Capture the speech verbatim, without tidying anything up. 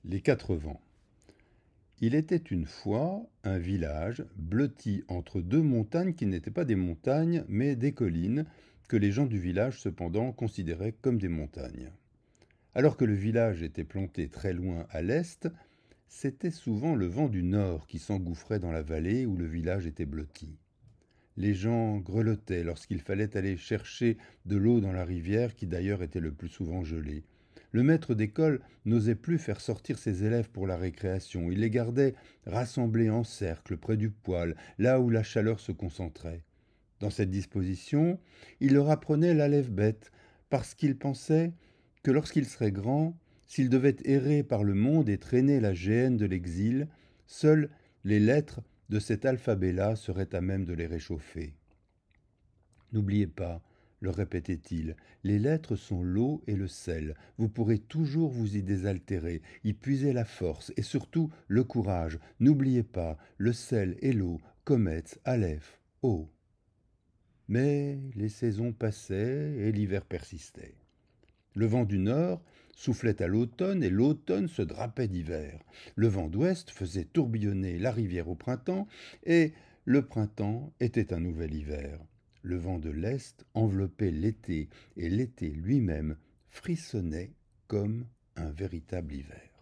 Les quatre vents. Il était une fois un village blotti entre deux montagnes qui n'étaient pas des montagnes, mais des collines, que les gens du village cependant considéraient comme des montagnes. Alors que le village était planté très loin à l'est, c'était souvent le vent du nord qui s'engouffrait dans la vallée où le village était blotti. Les gens grelottaient lorsqu'il fallait aller chercher de l'eau dans la rivière qui d'ailleurs était le plus souvent gelée. Le maître d'école n'osait plus faire sortir ses élèves pour la récréation. Il les gardait rassemblés en cercle près du poêle, là où la chaleur se concentrait. Dans cette disposition, il leur apprenait l'alphabet, parce qu'il pensait que lorsqu'ils seraient grands, s'ils devaient errer par le monde et traîner la géhenne de l'exil, seules les lettres de cet alphabet-là seraient à même de les réchauffer. N'oubliez pas, leur répétait-il, les lettres sont l'eau et le sel. Vous pourrez toujours vous y désaltérer, y puiser la force et surtout le courage. N'oubliez pas, le sel et l'eau, comètes, aleph, o. Mais les saisons passaient et l'hiver persistait. Le vent du nord soufflait à l'automne et l'automne se drapait d'hiver. Le vent d'ouest faisait tourbillonner la rivière au printemps et le printemps était un nouvel hiver. Le vent de l'est enveloppait l'été et l'été lui-même frissonnait comme un véritable hiver.